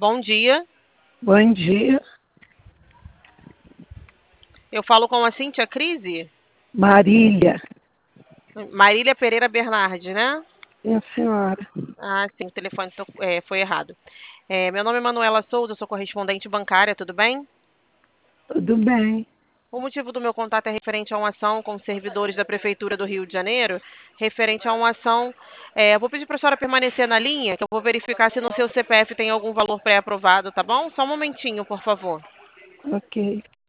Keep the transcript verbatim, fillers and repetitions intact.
Bom dia. Bom dia, Eu falo com a Cíntia Crise? Marília. Marília Pereira Bernardi, né? Minha senhora, Ah, sim, o telefone to- é, foi errado. É, meu nome é Manuela Souza, eu sou correspondente bancária, tudo bem? tudo bem? O motivo do meu contato é referente a uma ação com servidores da Prefeitura do Rio de Janeiro, referente a uma ação. É, eu vou pedir para a senhora permanecer na linha, que eu vou verificar se no seu C P F tem algum valor pré-aprovado, tá bom? Só um momentinho, por favor. Ok.